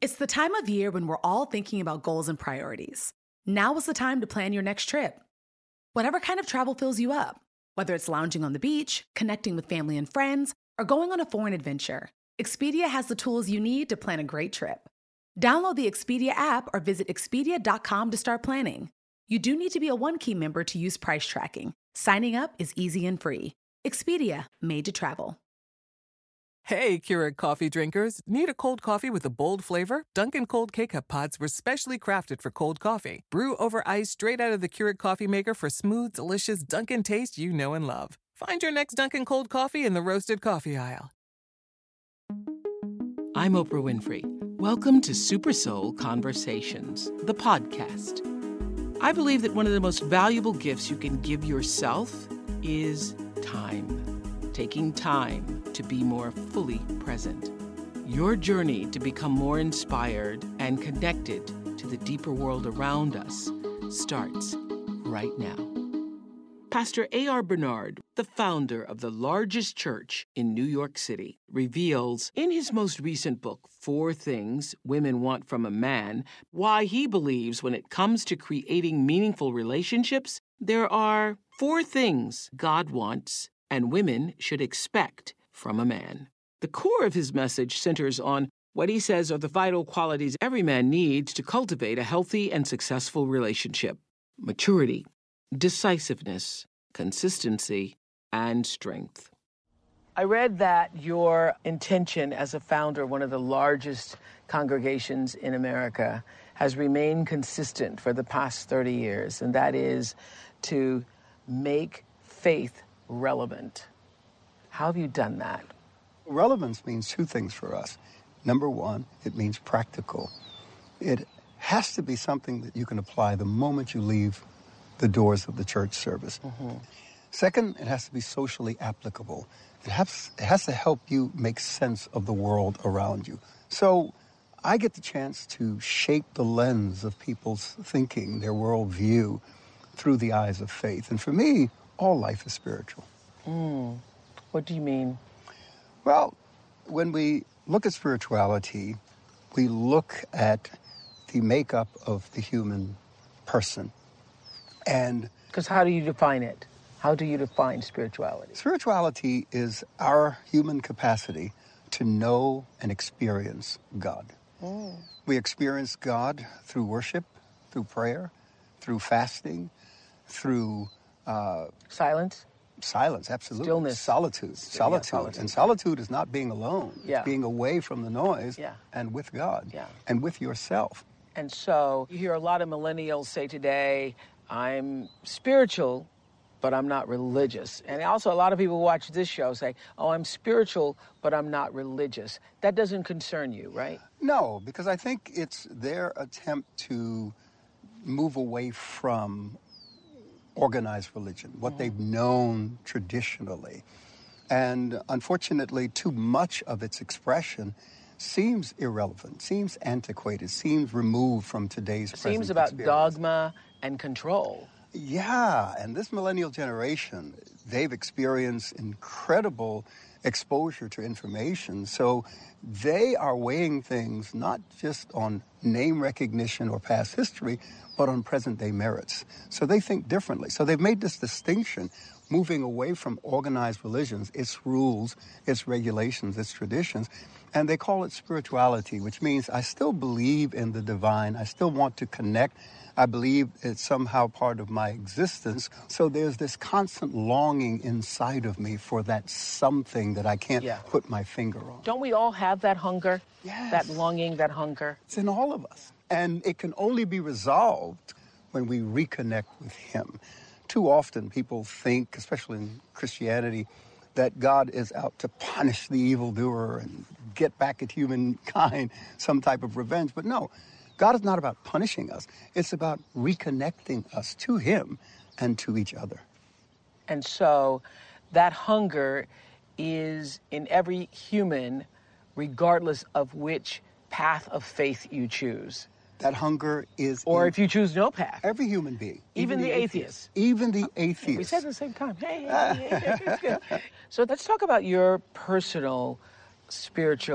It's the time of year when we're all thinking about goals and priorities. Now is the time to plan your next trip. Whatever kind of travel fills you up, whether it's lounging on the beach, connecting with family and friends, or going on a foreign adventure, Expedia has the tools you need to plan a great trip. Download the Expedia app or visit Expedia.com to start planning. You do need to be a One-Key member to use price tracking. Signing up is easy and free. Expedia, made to travel. Hey, Keurig coffee drinkers. Need a cold coffee with a bold flavor? Dunkin' Cold K-Cup pods were specially crafted for cold coffee. Brew over ice straight out of the Keurig coffee maker for smooth, delicious Dunkin' taste you know and love. Find your next Dunkin' Cold coffee in the roasted coffee aisle. I'm Oprah Winfrey. Welcome to Super Soul Conversations, the podcast. I believe that one of the most valuable gifts you can give yourself is time. Taking time to be more fully present. Your journey to become more inspired and connected to the deeper world around us starts right now. Pastor A.R. Bernard, the founder of the largest church in New York City, reveals in his most recent book, 4 Things Women Want from a Man, why he believes when it comes to creating meaningful relationships, there are 4 things God wants and women should expect from a man. The core of his message centers on what he says are the vital qualities every man needs to cultivate a healthy and successful relationship: maturity, decisiveness, consistency, and strength. I read that your intention as a founder of one of the largest congregations in America has remained consistent for the past 30 years, and that is to make faith relevant. How have you done that? Relevance means 2 things for us. Number 1, it means practical. It has to be something that you can apply the moment you leave the doors of the church service. Mm-hmm. Second, it has to be socially applicable. It has to help you make sense of the world around you. So I get the chance to shape the lens of people's thinking, their worldview, through the eyes of faith. And for me, all life is spiritual. What do you mean? Well, when we look at spirituality, we look at the makeup of the human person. And because how do you define it? How do you define spirituality? Spirituality is our human capacity to know and experience God. We experience God through worship, through prayer, through fasting, through silence. Silence, absolutely. Stillness. Solitude. Solitude. And solitude is not being alone. Yeah. It's being away from the noise and with God and with yourself. And so you hear a lot of millennials say today, I'm spiritual, but I'm not religious. And also a lot of people who watch this show say, oh, I'm spiritual, but I'm not religious. That doesn't concern you, right? No, because I think it's their attempt to move away from organized religion, what they've known traditionally. And unfortunately, too much of its expression seems irrelevant, seems antiquated, seems removed from today's present seems about experience. Dogma and control. Yeah, and this millennial generation, they've experienced incredible exposure to information. So they are weighing things not just on name recognition or past history, but on present-day merits. So they think differently. So they've made this distinction, moving away from organized religions, its rules, its regulations, its traditions, and they call it spirituality, which means I still believe in the divine. I still want to connect. I believe it's somehow part of my existence. So there's this constant longing inside of me for that something that I can't put my finger on. Don't we all have that hunger? Yes. That longing, that hunger? It's in all of us. And it can only be resolved when we reconnect with Him. Too often people think, especially in Christianity, that God is out to punish the evildoer and get back at humankind, some type of revenge. But no, God is not about punishing us. It's about reconnecting us to Him and to each other. And so that hunger is in every human, regardless of which path of faith you choose. That hunger is... Or if you choose no path. Every human being. Even the atheist. Even the atheist. We said it at the same time. Hey. So let's talk about your personal spiritual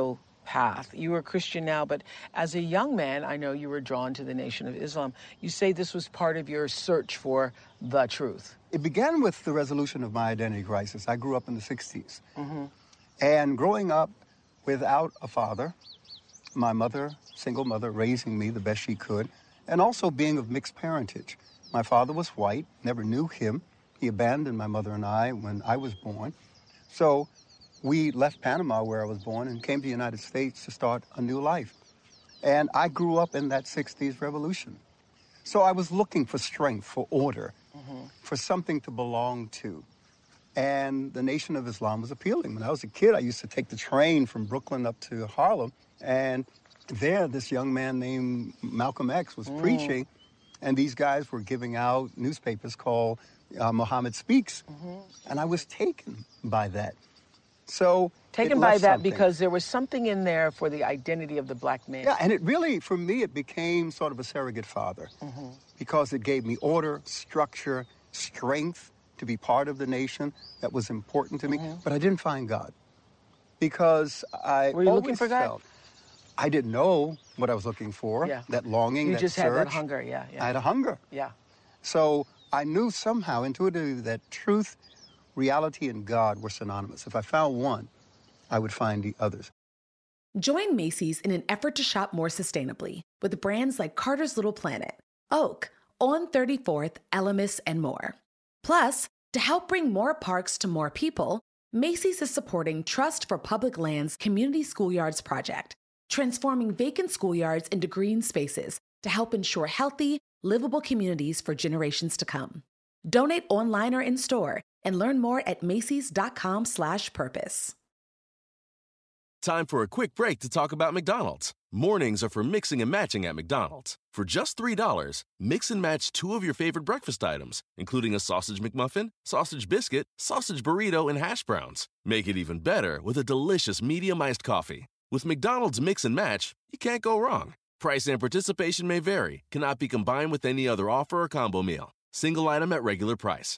path. You were a Christian now, but as a young man, I know you were drawn to the Nation of Islam. You say this was part of your search for the truth. It began with the resolution of my identity crisis. I grew up in the 60s. And growing up without a father, my mother, single mother, raising me the best she could, and also being of mixed parentage. My father was white, never knew him. He abandoned my mother and I when I was born. So we left Panama, where I was born, and came to the United States to start a new life. And I grew up in that 60s revolution. So I was looking for strength, for order, for something to belong to. And the Nation of Islam was appealing. When I was a kid, I used to take the train from Brooklyn up to Harlem, and there this young man named Malcolm X was preaching, and these guys were giving out newspapers called Muhammad Speaks. And I was taken by that. So taken by that because there was something in there for the identity of the black man. Yeah, and it really, for me, it became sort of a surrogate father because it gave me order, structure, strength to be part of the nation. That was important to me. But I didn't find God because I Were you looking for God? felt I didn't know what I was looking for. Yeah. That longing, You that just search. had that hunger, yeah. I had a hunger. Yeah. So I knew somehow, intuitively, that truth, reality, and God were synonymous. If I found one, I would find the others. Join Macy's in an effort to shop more sustainably with brands like Carter's Little Planet, Oak, On 34th, Elemis, and more. Plus, to help bring more parks to more people, Macy's is supporting Trust for Public Lands Community Schoolyards project, transforming vacant schoolyards into green spaces to help ensure healthy, livable communities for generations to come. Donate online or in-store and learn more at macys.com/purpose. Time for a quick break to talk about McDonald's. Mornings are for mixing and matching at McDonald's. For just $3, mix and match 2 of your favorite breakfast items, including a sausage McMuffin, sausage biscuit, sausage burrito, and hash browns. Make it even better with a delicious medium iced coffee. With McDonald's Mix and Match, you can't go wrong. Price and participation may vary, cannot be combined with any other offer or combo meal. Single item at regular price.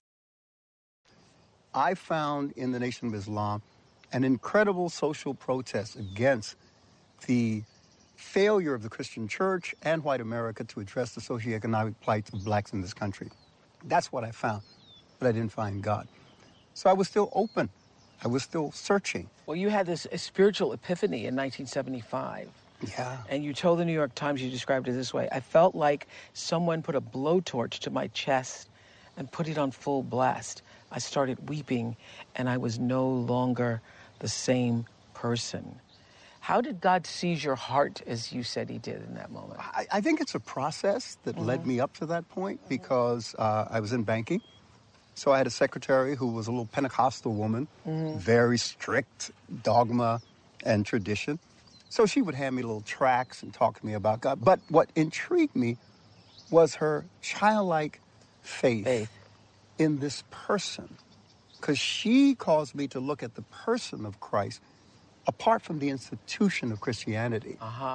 I found in the Nation of Islam an incredible social protest against the failure of the Christian church and white America to address the socioeconomic plight of blacks in this country. That's what I found, but I didn't find God. So I was still open. I was still searching. Well, you had this spiritual epiphany in 1975. Yeah. And you told the New York Times, you described it this way: I felt like someone put a blowtorch to my chest and put it on full blast. I started weeping, and I was no longer the same person. How did God seize your heart, as you said he did in that moment? I think it's a process that led me up to that point because I was in banking. So I had a secretary who was a little Pentecostal woman, very strict dogma and tradition. So she would hand me little tracts and talk to me about God. But what intrigued me was her childlike faith in this person, because she caused me to look at the person of Christ apart from the institution of Christianity.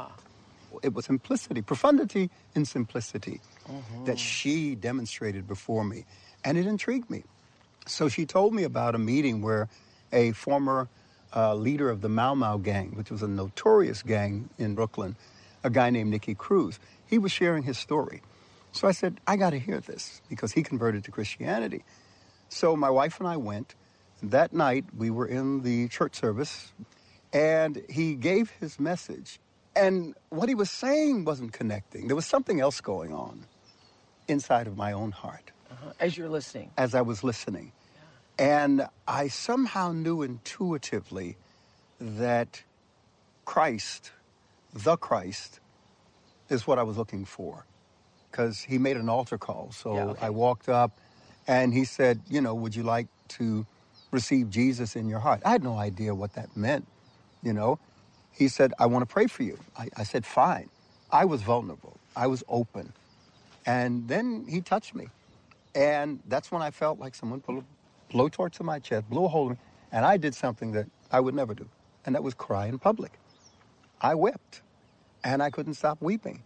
It was simplicity, profundity in simplicity that she demonstrated before me, and it intrigued me. So she told me about a meeting where a former leader of the Mau Mau gang, which was a notorious gang in Brooklyn, a guy named Nicky Cruz, he was sharing his story. So I said, I got to hear this, because he converted to Christianity. So my wife and I went. That night, we were in the church service, and he gave his message. And what he was saying wasn't connecting. There was something else going on inside of my own heart. As you're listening. As I was listening. And I somehow knew intuitively that Christ, the Christ, is what I was looking for. Because he made an altar call. So I walked up, and he said, you know, would you like to receive Jesus in your heart? I had no idea what that meant, you know. He said, I want to pray for you. I said, fine. I was vulnerable. I was open. And then he touched me. And that's when I felt like someone put a blowtorch to my chest, blew a hole in me, and I did something that I would never do, and that was cry in public. I wept, and I couldn't stop weeping.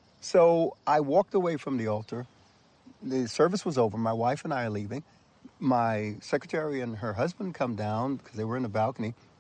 So I walked away from the altar. The service was over. My wife and I are leaving. My secretary and her husband come down because they were in the balcony.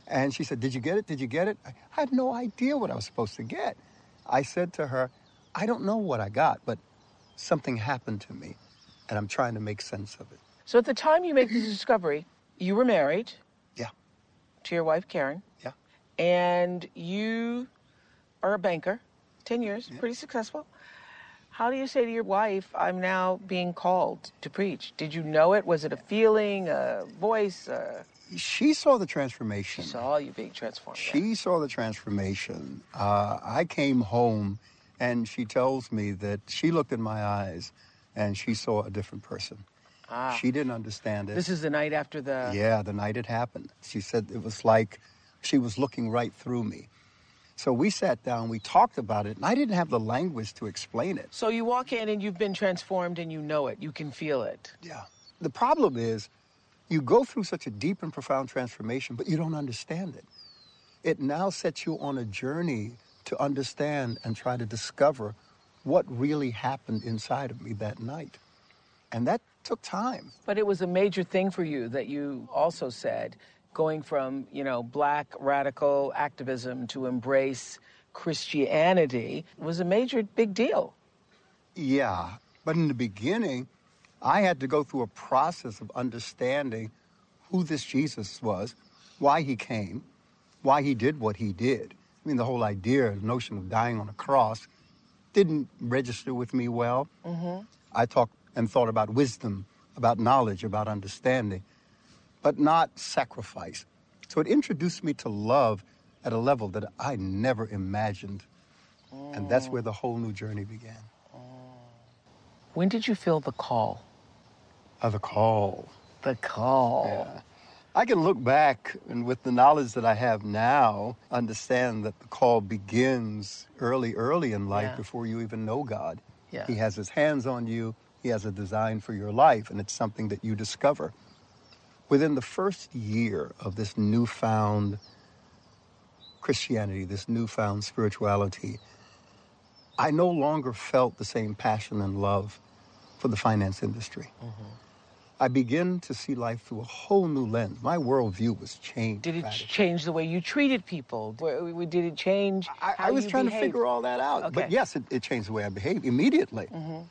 And she said, did you get it? Did you get it? I had no idea what I was supposed to get. I said to her, I don't know what I got, but something happened to me, and I'm trying to make sense of it. So at the time you make this discovery, you were married. Yeah. To your wife, Karen. Yeah. And you are a banker, 10 years, pretty successful. How do you say to your wife, I'm now being called to preach? Did you know it? Was it a feeling, a voice? She saw the transformation. She saw you being transformed. She saw the transformation. I came home, and she tells me that she looked in my eyes, and she saw a different person. She didn't understand it. This is the night after the... Yeah, the night it happened. She said it was like she was looking right through me. So we sat down, we talked about it, and I didn't have the language to explain it. So you walk in and you've been transformed and you know it. You can feel it. Yeah. The problem is you go through such a deep and profound transformation, but you don't understand it. It now sets you on a journey to understand and try to discover what really happened inside of me that night. And that took time. But it was a major thing for you that you also said, going from, black radical activism to embrace Christianity was a major big deal. Yeah, but in the beginning, I had to go through a process of understanding who this Jesus was, why he came, why he did what he did. I mean, the whole idea, the notion of dying on a cross didn't register with me well. I talked and thought about wisdom, about knowledge, about understanding, but not sacrifice. So it introduced me to love at a level that I never imagined. And that's where the whole new journey began. When did you feel the call? The call. The call. Yeah. I can look back and with the knowledge that I have now, understand that the call begins early in life before you even know God. Yeah. He has his hands on you. He has a design for your life, and it's something that you discover. Within the first year of this newfound Christianity, this newfound spirituality, I no longer felt the same passion and love for the finance industry. I began to see life through a whole new lens. My worldview was changed. Did it radically. change the way you treated people? Did it change how I was you trying behaved? to figure all that out. Okay. But yes, it changed the way I behaved immediately.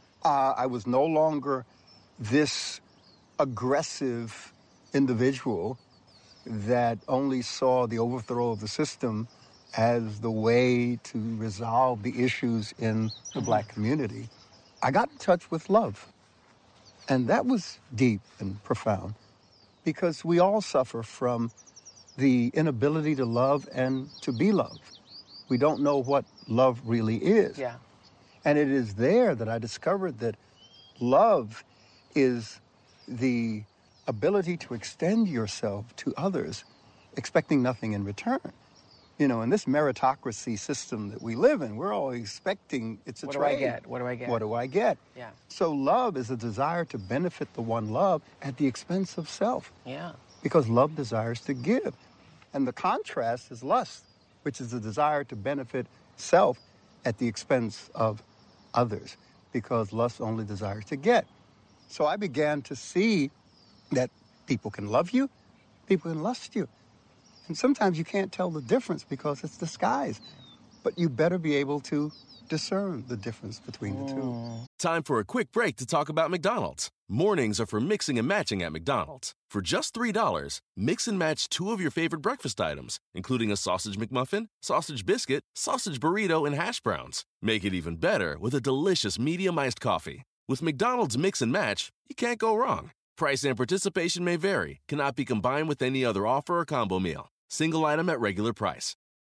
I was no longer this aggressive individual that only saw the overthrow of the system as the way to resolve the issues in the black community. I got in touch with love. And that was deep and profound because we all suffer from the inability to love and to be loved. We don't know what love really is. Yeah. And it is there that I discovered that love is the ability to extend yourself to others, expecting nothing in return. In this meritocracy system that we live in, we're always expecting it's a trade. What do I get? What do I get? What do I get? Yeah. So love is a desire to benefit the one loved at the expense of self. Yeah. Because love desires to give. And the contrast is lust, which is the desire to benefit self at the expense of others, because lust only desires to get. So I began to see that people can love you, people can lust you. And sometimes you can't tell the difference because it's disguised. But you better be able to discern the difference between the two. Time for a quick break to talk about McDonald's. Mornings are for mixing and matching at McDonald's. For just $3, mix and match 2 of your favorite breakfast items, including a sausage McMuffin, sausage biscuit, sausage burrito, and hash browns. Make it even better with a delicious medium iced coffee. With McDonald's Mix and Match, you can't go wrong. Price and participation may vary. Cannot be combined with any other offer or combo meal. Single item at regular price.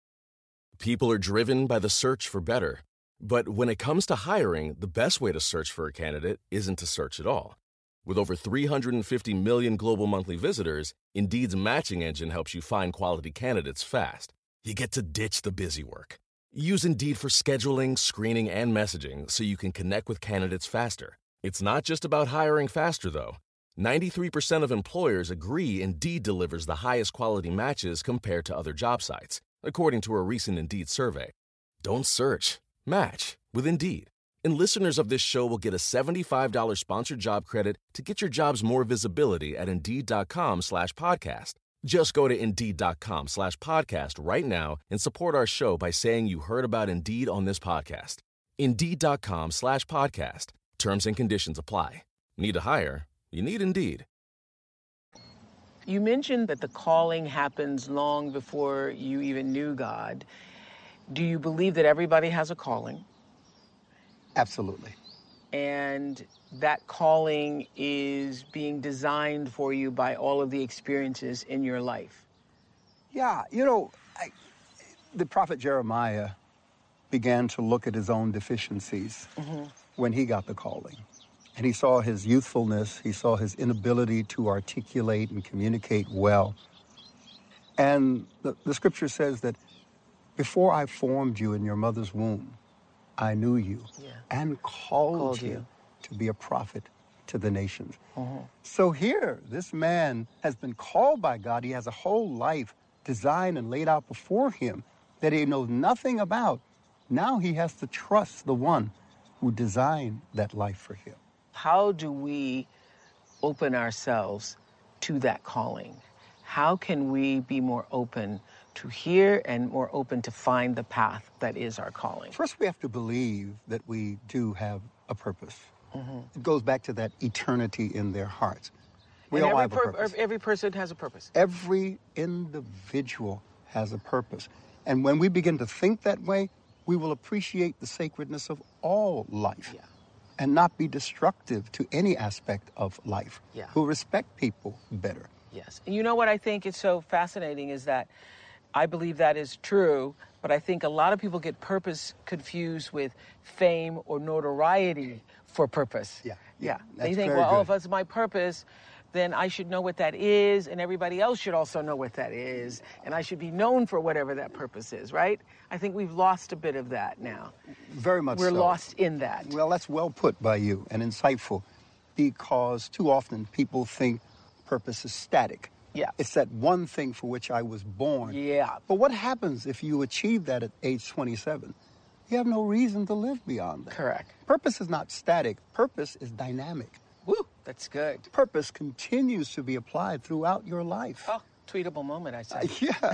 People are driven by the search for better. But when it comes to hiring, the best way to search for a candidate isn't to search at all. With over 350 million global monthly visitors, Indeed's matching engine helps you find quality candidates fast. You get to ditch the busy work. Use Indeed for scheduling, screening, and messaging so you can connect with candidates faster. It's not just about hiring faster, though. 93% of employers agree Indeed delivers the highest quality matches compared to other job sites, according to a recent Indeed survey. Don't search. Match with Indeed. And listeners of this show will get a $75 sponsored job credit to get your jobs more visibility at Indeed.com/podcast. Just go to Indeed.com/podcast right now and support our show by saying you heard about Indeed on this podcast. Indeed.com/podcast. Terms and conditions apply. Need to hire? You need Indeed. You mentioned that the calling happens long before you even knew God. Do you believe that everybody has a calling? Absolutely. And that calling is being designed for you by all of the experiences in your life? Yeah, the prophet Jeremiah began to look at his own deficiencies when he got the calling. And he saw his youthfulness, he saw his inability to articulate and communicate well. And the scripture says that before I formed you in your mother's womb, I knew you and called you to be a prophet to the nations. So here, this man has been called by God. He has a whole life designed and laid out before him that he knows nothing about. Now he has to trust the one who designed that life for him. How do we open ourselves to that calling? How can we be more open to hear and more open to find the path that is our calling? First, we have to believe that we do have a purpose. It goes back to that eternity in their hearts. We all have a purpose. Every person has a purpose. Every individual has a purpose. And when we begin to think that way, we will appreciate the sacredness of all life and not be destructive to any aspect of life. We'll respect people better. Yes. And you know what I think is so fascinating is that I believe that is true, but I think a lot of people get purpose confused with fame or notoriety for purpose. Yeah. They think, well, if it's my purpose, then I should know what that is, and everybody else should also know what that is, and I should be known for whatever that purpose is, right? I think we've lost a bit of that now. Very much so. We're lost in that. Well, that's well put by you and insightful, because too often people think purpose is static. It's that one thing for which I was born. But what happens if you achieve that at age 27? You have no reason to live beyond that. Correct. Purpose is not static. Purpose is dynamic. Woo, that's good. Purpose continues to be applied throughout your life. Oh, tweetable moment, I say.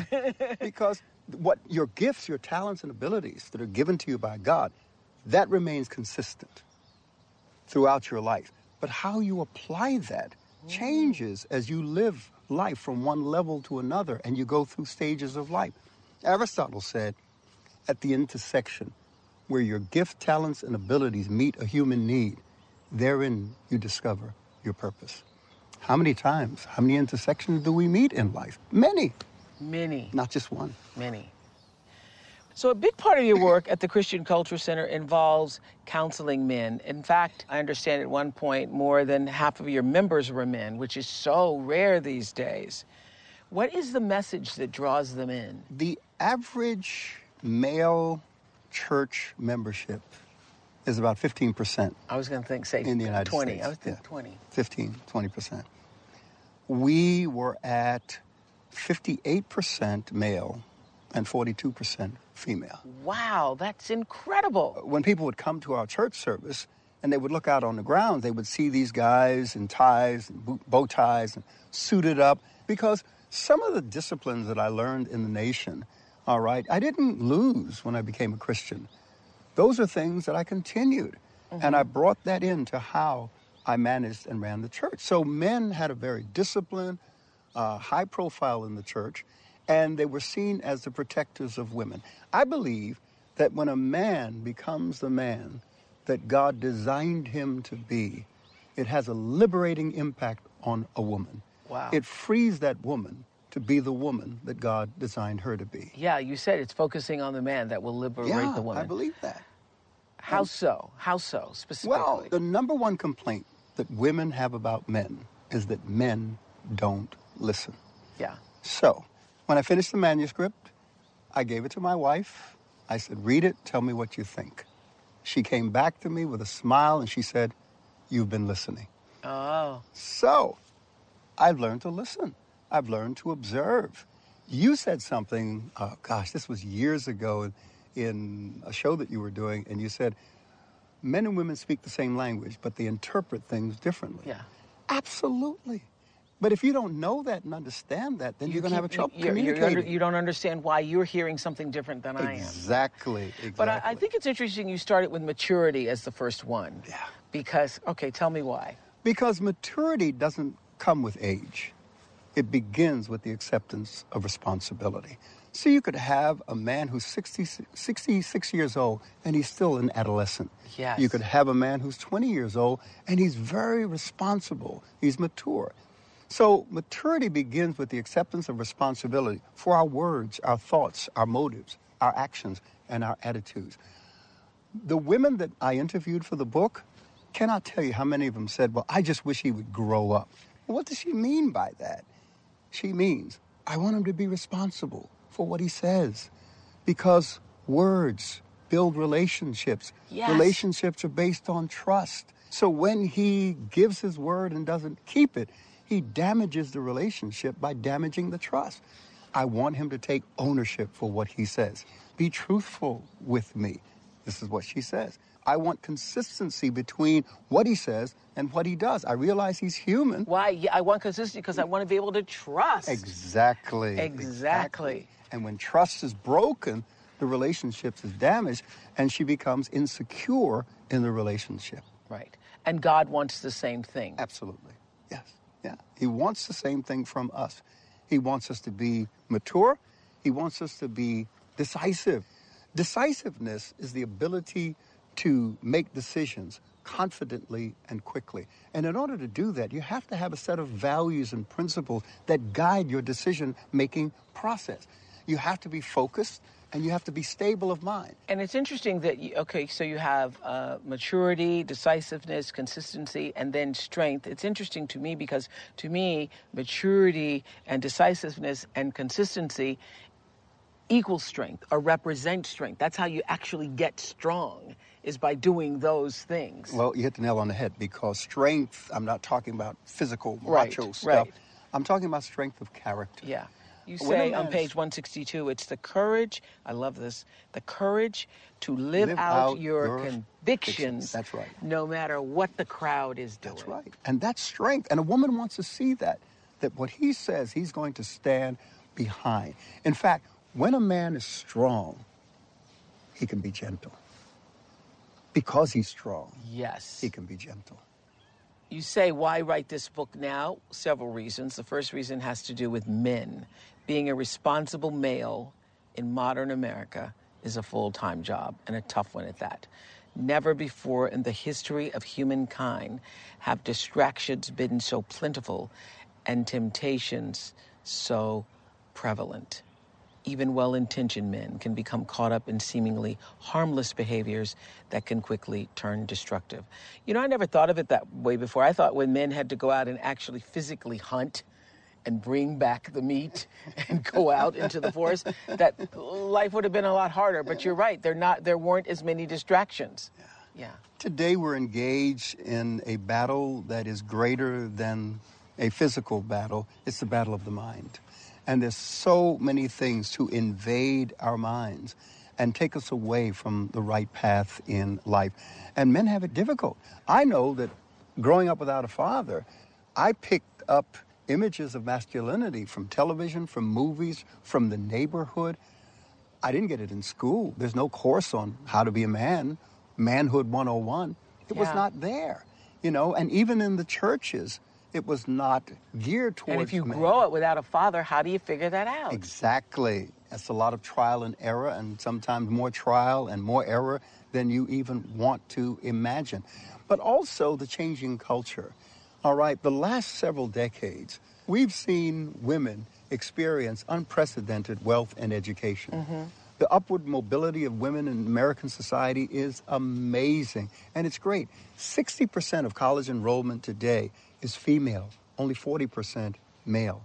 Because what your gifts, your talents, and abilities that are given to you by God, that remains consistent throughout your life. But how you apply that changes as you live life from one level to another and you go through stages of life. Aristotle said, at the intersection where your gift, talents, and abilities meet a human need, therein you discover your purpose. How many times, how many intersections do we meet in life? Many. Many. Not just one. Many. So a big part of your work at the Christian Culture Center involves counseling men. In fact, I understand at one point more than half of your members were men, which is so rare these days. What is the message that draws them in? The average male church membership is about 15%. I was going to say in the United 20. States. I was thinking 20. 20%. We were at 58% male and 42% female. Wow, that's incredible. When people would come to our church service and they would look out on the grounds, they would see these guys in ties and bow ties and suited up, because some of the disciplines that I learned in the nation, all right, I didn't lose when I became a Christian. Those are things that I continued. And I brought that into how I managed and ran the church. So men had a very disciplined, high profile in the church, and they were seen as the protectors of women. I believe that when a man becomes the man that God designed him to be, it has a liberating impact on a woman. Wow. It frees that woman to be the woman that God designed her to be. Yeah, you said it's focusing on the man that will liberate the woman. I believe that. How so? How so, specifically? Well, the number one complaint that women have about men is that men don't listen. Yeah. So, when I finished the manuscript, I gave it to my wife. I said, read it, tell me what you think. She came back to me with a smile and she said, you've been listening. Oh. So, I've learned to listen. I've learned to observe. You said something, this was years ago in a show that you were doing, and you said, men and women speak the same language, but they interpret things differently. Yeah. Absolutely. But if you don't know that and understand that, then you're going to have a trouble communicating. You don't understand why you're hearing something different than I am. Exactly. But I think it's interesting you started with maturity as the first one. Yeah. Because, okay, tell me why. Because maturity doesn't come with age. It begins with the acceptance of responsibility. So you could have a man who's 66 years old and he's still an adolescent. Yes. You could have a man who's 20 years old and he's very responsible. He's mature. So maturity begins with the acceptance of responsibility for our words, our thoughts, our motives, our actions, and our attitudes. The women that I interviewed for the book cannot tell you how many of them said, well, I just wish he would grow up. Well, what does she mean by that? She means, I want him to be responsible for what he says, because words build relationships. Yes. Relationships are based on trust. So when he gives his word and doesn't keep it, he damages the relationship by damaging the trust. I want him to take ownership for what he says. Be truthful with me. This is what she says. I want consistency between what he says and what he does. I realize he's human. Why? Yeah, I want consistency because I want to be able to trust. Exactly. And when trust is broken, the relationship is damaged, and she becomes insecure in the relationship. Right. And God wants the same thing. Absolutely. Yes. Yeah. He wants the same thing from us. He wants us to be mature. He wants us to be decisive. Decisiveness is the ability to make decisions confidently and quickly. And in order to do that, you have to have a set of values and principles that guide your decision-making process. You have to be focused, and you have to be stable of mind. And it's interesting that, so you have maturity, decisiveness, consistency, and then strength. It's interesting to me because, to me, maturity and decisiveness and consistency equals strength or represent strength. That's how you actually get strong, is by doing those things. Well, you hit the nail on the head, because strength, I'm not talking about physical, macho stuff. Right. I'm talking about strength of character. Yeah. You say on page 162, it's the courage, I love this, the courage to live out your convictions. That's right. No matter what the crowd is doing. That's right. And that's strength. And a woman wants to see that what he says, he's going to stand behind. In fact, when a man is strong, he can be gentle. Because he's strong, yes, he can be gentle. You say, why write this book now? Several reasons. The first reason has to do with men. Being a responsible male in modern America is a full-time job, and a tough one at that. Never before in the history of humankind have distractions been so plentiful and temptations so prevalent. Even well-intentioned men can become caught up in seemingly harmless behaviors that can quickly turn destructive. You know, I never thought of it that way before. I thought when men had to go out and actually physically hunt and bring back the meat and go out into the forest, that life would have been a lot harder. But you're right, there weren't as many distractions. Yeah. Today we're engaged in a battle that is greater than a physical battle. It's the battle of the mind. And there's so many things to invade our minds and take us away from the right path in life. And men have it difficult. I know that growing up without a father, I picked up images of masculinity from television, from movies, from the neighborhood. I didn't get it in school. There's no course on how to be a man, Manhood 101. It was not there, and even in the churches, it was not geared towards And if you men. grow up without a father, how do you figure that out? Exactly. That's a lot of trial and error, and sometimes more trial and more error than you even want to imagine. But also the changing culture. All right, the last several decades, we've seen women experience unprecedented wealth and education. Mm-hmm. The upward mobility of women in American society is amazing, and it's great. 60% of college enrollment today is female, only 40% male.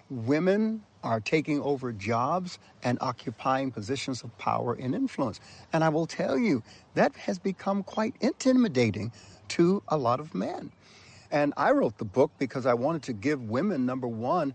Women are taking over jobs and occupying positions of power and influence. And I will tell you, that has become quite intimidating to a lot of men. And I wrote the book because I wanted to give women, number one,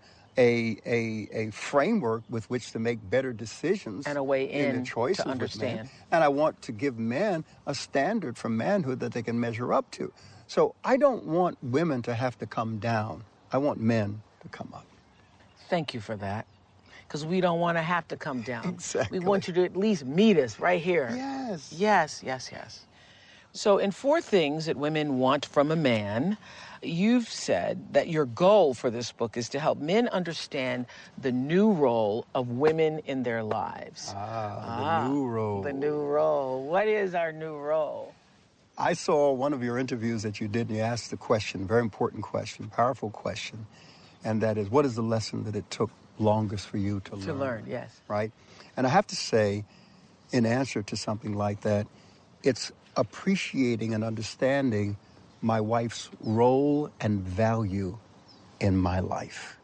a framework with which to make better decisions and a way in their choices to understand. And I want to give men a standard for manhood that they can measure up to. So I don't want women to have to come down. I want men to come up. Thank you for that. Because we don't want to have to come down. Exactly. We want you to at least meet us right here. Yes. Yes. So in 4 things that women want from a man, you've said that your goal for this book is to help men understand the new role of women in their lives. The new role. The new role. What is our new role? I saw one of your interviews that you did, and you asked the question, very important question, powerful question, and that is, what is the lesson that it took longest for you to learn? To learn, yes. Right? And I have to say, in answer to something like that, it's appreciating and understanding my wife's role and value in my life.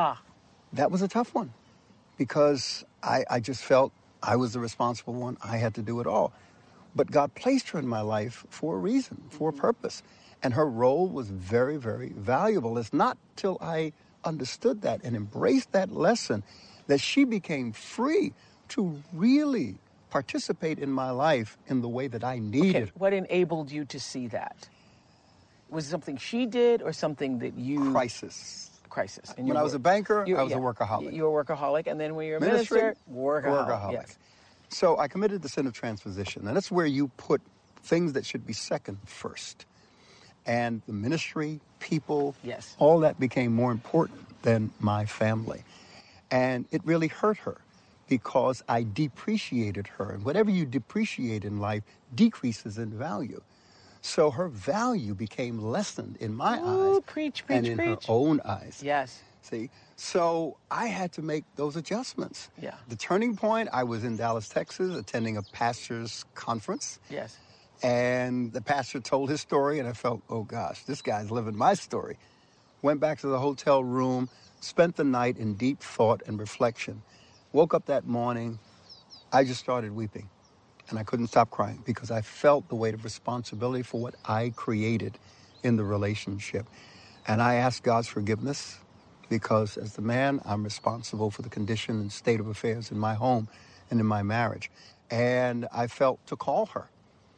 That was a tough one, because I just felt I was the responsible one. I had to do it all. But God placed her in my life for a reason, for a purpose. And her role was very, very valuable. It's not till I understood that and embraced that lesson that she became free to really participate in my life in the way that I needed. Okay, what enabled you to see that? Was it something she did or something that you... Crisis. And when I was a banker, I was a workaholic. You were a workaholic, and then when you were a minister, workaholic. Yes. So I committed the sin of transposition, and that's where you put things that should be second first. And the ministry, people, all that became more important than my family. And it really hurt her because I depreciated her. And whatever you depreciate in life decreases in value. So her value became lessened in my eyes and in her own eyes. Yes. See? So I had to make those adjustments. Yeah. The turning point, I was in Dallas, Texas, attending a pastor's conference. Yes. And the pastor told his story, and I felt, oh gosh, this guy's living my story. Went back to the hotel room, spent the night in deep thought and reflection. Woke up that morning, I just started weeping. And I couldn't stop crying because I felt the weight of responsibility for what I created in the relationship. And I asked God's forgiveness because as the man, I'm responsible for the condition and state of affairs in my home and in my marriage. And I felt to call her.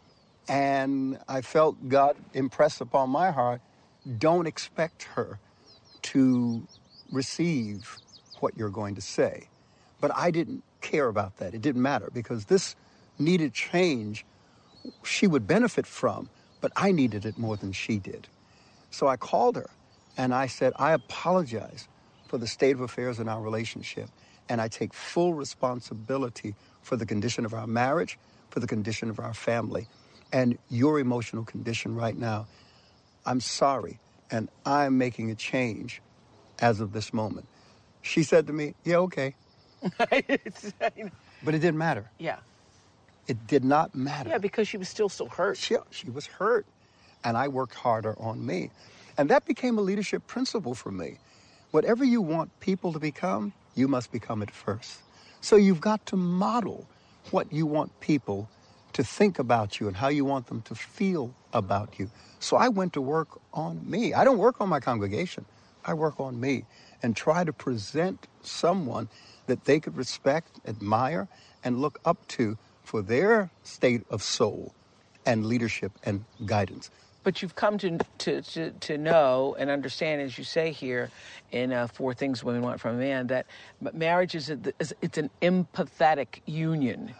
And I felt God impress upon my heart, don't expect her to receive what you're going to say. But I didn't care about that. It didn't matter because this needed change she would benefit from, but I needed it more than she did. So I called her and I said, I apologize for the state of affairs in our relationship, and I take full responsibility for the condition of our marriage, for the condition of our family, and your emotional condition right now. I'm sorry, and I'm making a change as of this moment. She said to me, yeah, okay. But it didn't matter. Yeah. It did not matter. Yeah, because she was still so hurt. She was hurt, and I worked harder on me. And that became a leadership principle for me. Whatever you want people to become, you must become it first. So you've got to model what you want people to think about you and how you want them to feel about you. So I went to work on me. I don't work on my congregation. I work on me and try to present someone that they could respect, admire, and look up to for their state of soul and leadership and guidance. But you've come to know and understand, as you say here in 4 Things Women Want from a Man, that marriage it's an empathetic union.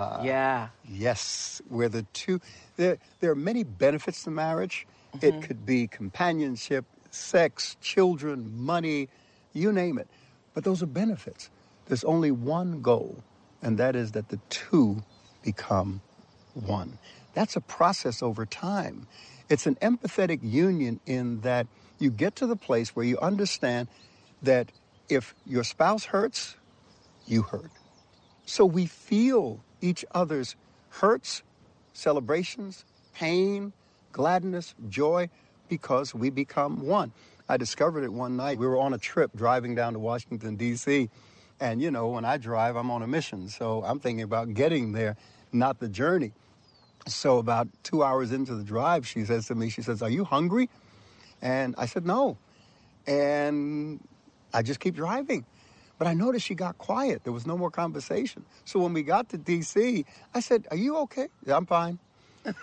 Yes, where the two, there are many benefits to marriage. Mm-hmm. It could be companionship, sex, children, money, you name it. But those are benefits. There's only one goal, and that is that the two become one. That's a process over time. It's an empathetic union in that you get to the place where you understand that if your spouse hurts, you hurt. So we feel each other's hurts, celebrations, pain, gladness, joy, because we become one. I discovered it one night. We were on a trip driving down to Washington, D.C., and, you know, when I drive, I'm on a mission. So I'm thinking about getting there, not the journey. So about 2 hours into the drive, she says to me, she says, are you hungry? And I said, no. And I just keep driving. But I noticed she got quiet. There was no more conversation. So when we got to D.C., I said, are you okay? Yeah, I'm fine.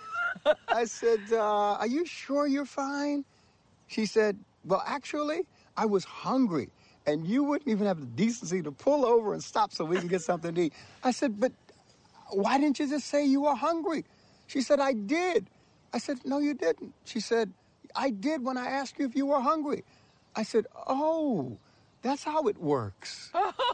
I said, are you sure you're fine? She said, well, actually, I was hungry, and you wouldn't even have the decency to pull over and stop so we can get something to eat. I said, but why didn't you just say you were hungry? She said, I did. I said, no, you didn't. She said, I did when I asked you if you were hungry. I said, oh, that's how it works.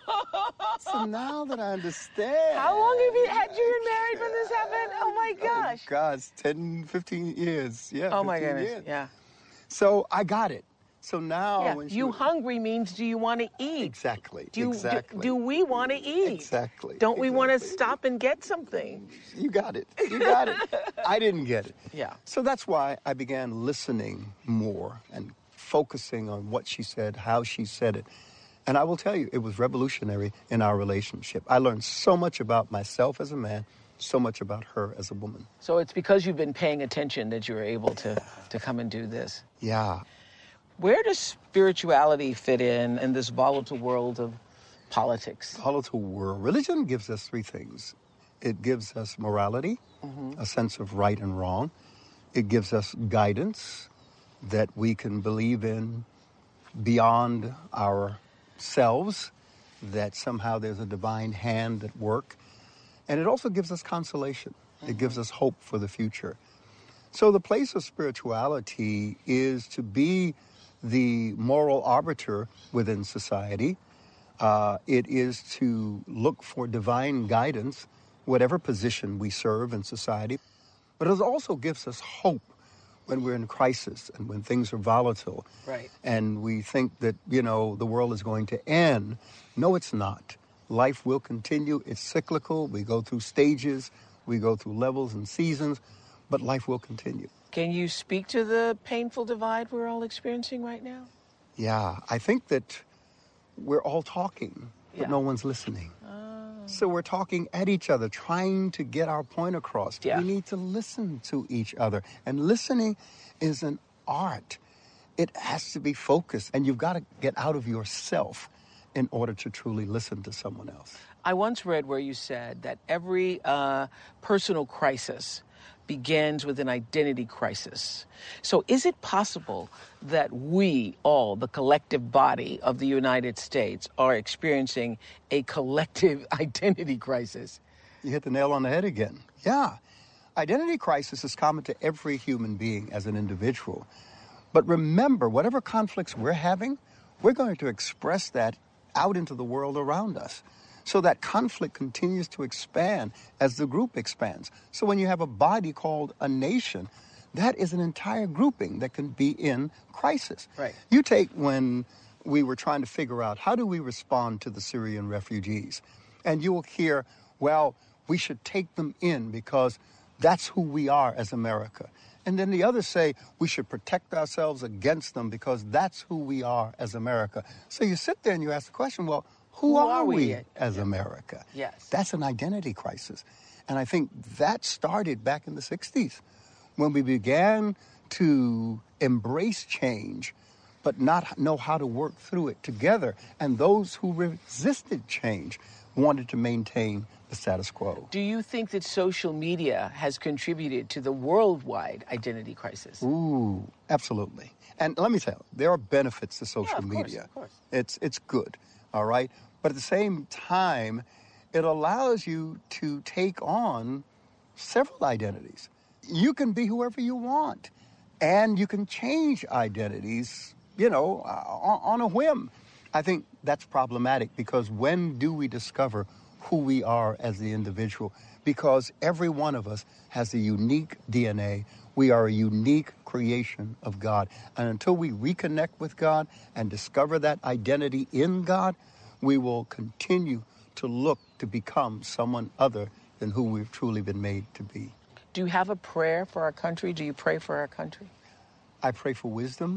So now that I understand. How long had you been married when this happened? Oh, my gosh. Oh, God, it's 10, 15 years. Yeah, oh, my 15 goodness. years. Yeah. So I got it. So now when you hungry means do you want to eat? Exactly. Do we want to eat? Exactly. Don't we want to stop and get something? You got it. You got it. I didn't get it. Yeah. So that's why I began listening more and focusing on what she said, how she said it. And I will tell you, it was revolutionary in our relationship. I learned so much about myself as a man, so much about her as a woman. So it's because you've been paying attention that you were able to come and do this. Yeah. Where does spirituality fit in this volatile world of politics? Volatile world. Religion gives us three things. It gives us morality, a sense of right and wrong. It gives us guidance that we can believe in beyond ourselves, that somehow there's a divine hand at work. And it also gives us consolation. It gives us hope for the future. So the place of spirituality is to be the moral arbiter within society. It is to look for divine guidance, whatever position we serve in society. But it also gives us hope when we're in crisis and when things are volatile. Right. And we think that, the world is going to end. No, it's not. Life will continue. It's cyclical. We go through stages. We go through levels and seasons. But life will continue. Can you speak to the painful divide we're all experiencing right now? Yeah, I think that we're all talking, but no one's listening. So we're talking at each other, trying to get our point across. Yeah. We need to listen to each other. And listening is an art. It has to be focused, and you've got to get out of yourself in order to truly listen to someone else. I once read where you said that every personal crisis begins with an identity crisis. So is it possible that we all, the collective body of the United States, are experiencing a collective identity crisis? You hit the nail on the head again. Yeah. Identity crisis is common to every human being as an individual. But remember, whatever conflicts we're having, we're going to express that out into the world around us. So that conflict continues to expand as the group expands. So when you have a body called a nation, that is an entire grouping that can be in crisis. Right. You take when we were trying to figure out how do we respond to the Syrian refugees, and you will hear, well, we should take them in because that's who we are as America. And then the others say we should protect ourselves against them because that's who we are as America. So you sit there and you ask the question, well, who are we as America? Yes. That's an identity crisis. And I think that started back in the 60s when we began to embrace change but not know how to work through it together. And those who resisted change wanted to maintain the status quo. Do you think that social media has contributed to the worldwide identity crisis? Ooh, absolutely. And let me tell you, there are benefits to social media. Of course. It's good, all right? But at the same time, it allows you to take on several identities. You can be whoever you want, and you can change identities, on a whim. I think that's problematic because when do we discover who we are as the individual? Because every one of us has a unique DNA. We are a unique creation of God. And until we reconnect with God and discover that identity in God, we will continue to look to become someone other than who we've truly been made to be. Do you have a prayer for our country? Do you pray for our country? I pray for wisdom.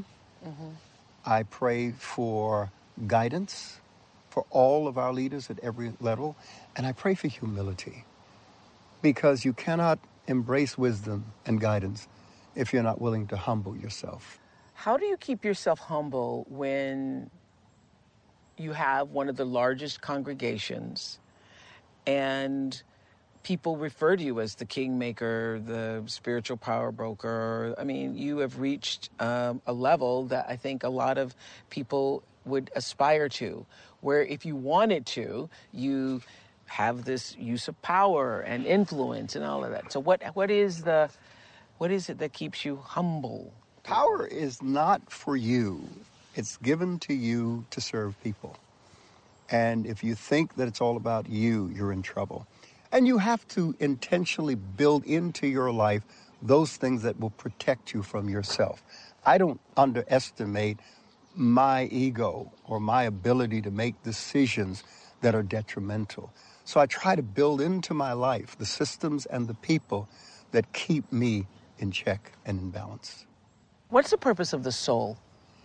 I pray for guidance for all of our leaders at every level. And I pray for humility, because you cannot embrace wisdom and guidance if you're not willing to humble yourself. How do you keep yourself humble when you have one of the largest congregations and people refer to you as the kingmaker, the spiritual power broker. I mean, you have reached a level that I think a lot of people would aspire to, where if you wanted to, you have this use of power and influence and all of that. So what is it that keeps you humble? Power is not for you. It's given to you to serve people. And if you think that it's all about you, you're in trouble. And you have to intentionally build into your life those things that will protect you from yourself. I don't underestimate my ego or my ability to make decisions that are detrimental. So I try to build into my life the systems and the people that keep me in check and in balance. What's the purpose of the soul?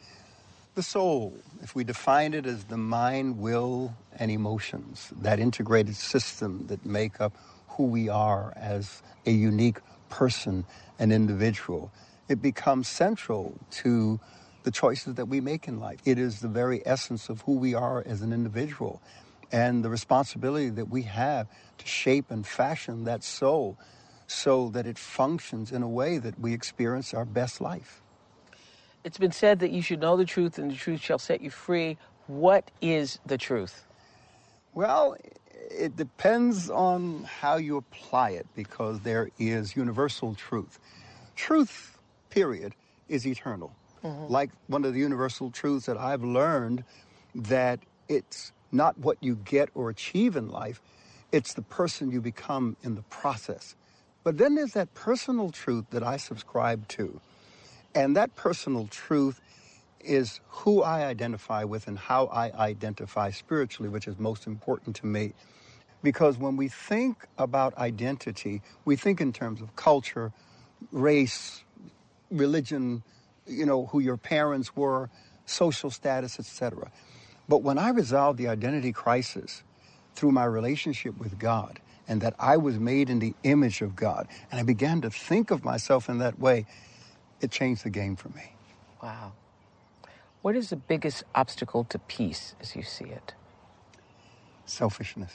The soul, if we define it as the mind, will, and emotions, that integrated system that make up who we are as a unique person, an individual, it becomes central to the choices that we make in life. It is the very essence of who we are as an individual and the responsibility that we have to shape and fashion that soul so that it functions in a way that we experience our best life. It's been said that you should know the truth and the truth shall set you free. What is the truth? Well, it depends on how you apply it, because there is universal truth. Truth, period, is eternal. Mm-hmm. Like one of the universal truths that I've learned, that it's not what you get or achieve in life, it's the person you become in the process. But then there's that personal truth that I subscribe to. And that personal truth is who I identify with and how I identify spiritually, which is most important to me. Because when we think about identity, we think in terms of culture, race, religion, who your parents were, social status, etc. But when I resolved the identity crisis through my relationship with God, and that I was made in the image of God, and I began to think of myself in that way, it changed the game for me. Wow. What is the biggest obstacle to peace as you see it? Selfishness.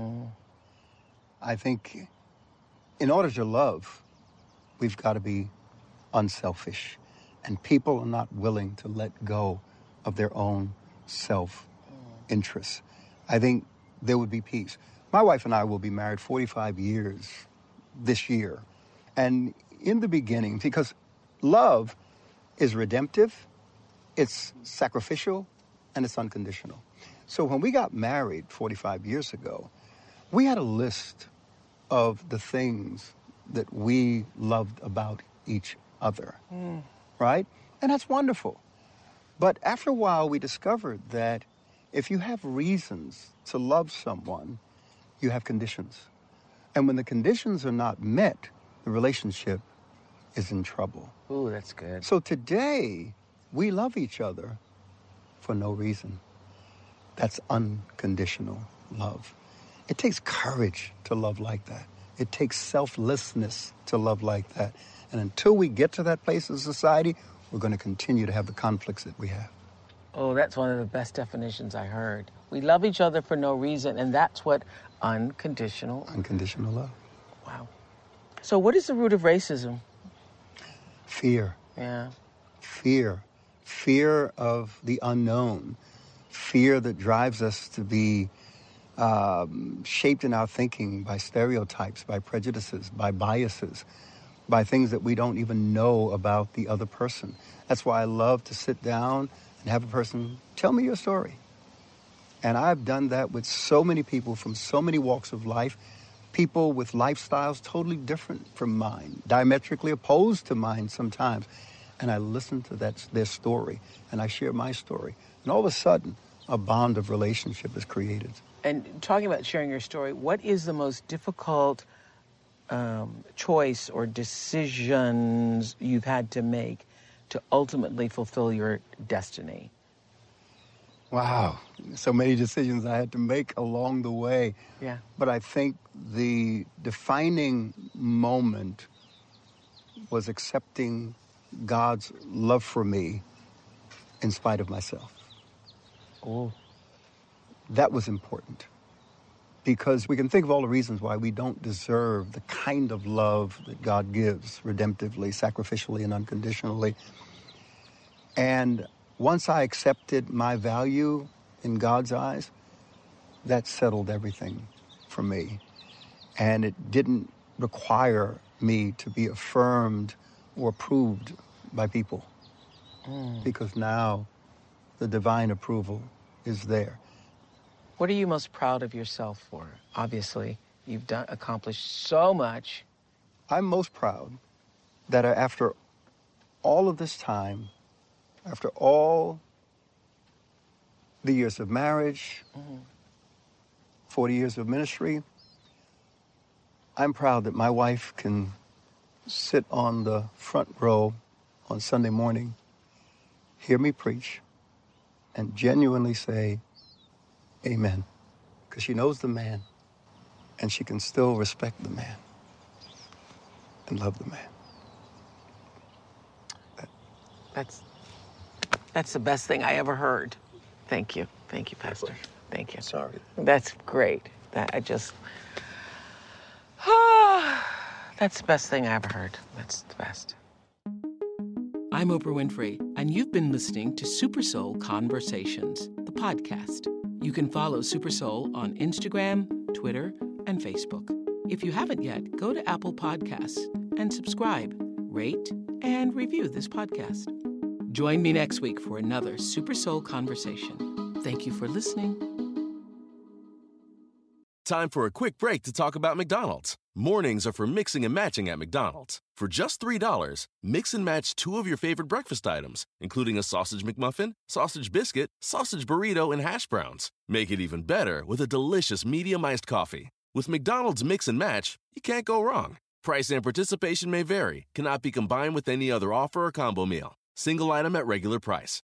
I think in order to love, we've got to be unselfish. And people are not willing to let go of their own self-interest. I think there would be peace. My wife and I will be married 45 years this year. And in the beginning, because love is redemptive, it's sacrificial, and it's unconditional. So when we got married 45 years ago, we had a list of the things that we loved about each other, right? And that's wonderful. But after a while, we discovered that if you have reasons to love someone, you have conditions. And when the conditions are not met, the relationship is in trouble. Ooh, that's good. So today, we love each other for no reason. That's unconditional love. It takes courage to love like that. It takes selflessness to love like that. And until we get to that place in society, we're going to continue to have the conflicts that we have. Oh, that's one of the best definitions I heard. We love each other for no reason, and that's what unconditional love. Wow. So what is the root of racism? Fear. Yeah. Fear. Fear of the unknown. Fear that drives us to be shaped in our thinking by stereotypes, by prejudices, by biases, by things that we don't even know about the other person. That's why I love to sit down and have a person tell me your story. And I've done that with so many people from so many walks of life, people with lifestyles totally different from mine, diametrically opposed to mine sometimes. And I listen to their story, and I share my story. And all of a sudden, a bond of relationship is created. And talking about sharing your story, what is the most difficult choice or decisions you've had to make to ultimately fulfill your destiny? Wow, so many decisions I had to make along the way. Yeah. But I think the defining moment was accepting God's love for me in spite of myself. Oh. That was important. because we can think of all the reasons why we don't deserve the kind of love that God gives redemptively, sacrificially, and unconditionally. And once I accepted my value in God's eyes, that settled everything for me. And it didn't require me to be affirmed or approved by people, because now the divine approval is there. What are you most proud of yourself for? Obviously, you've accomplished so much. I'm most proud that after all of this time, after all the years of marriage, 40 years of ministry, I'm proud that my wife can sit on the front row on Sunday morning, hear me preach, and genuinely say, amen. Because she knows the man, and she can still respect the man and love the man. That's the best thing I ever heard. Thank you. Thank you, Pastor. Thank you. Sorry. That's great. That's the best thing I ever heard. That's the best. I'm Oprah Winfrey, and you've been listening to Super Soul Conversations, the podcast. You can follow Super Soul on Instagram, Twitter, and Facebook. If you haven't yet, go to Apple Podcasts and subscribe, rate, and review this podcast. Join me next week for another Super Soul Conversation. Thank you for listening. Time for a quick break to talk about McDonald's. Mornings are for mixing and matching at McDonald's. For just $3, mix and match 2 of your favorite breakfast items, including a sausage McMuffin, sausage biscuit, sausage burrito, and hash browns. Make it even better with a delicious medium iced coffee. With McDonald's Mix and Match, you can't go wrong. Price and participation may vary, cannot be combined with any other offer or combo meal. Single item at regular price.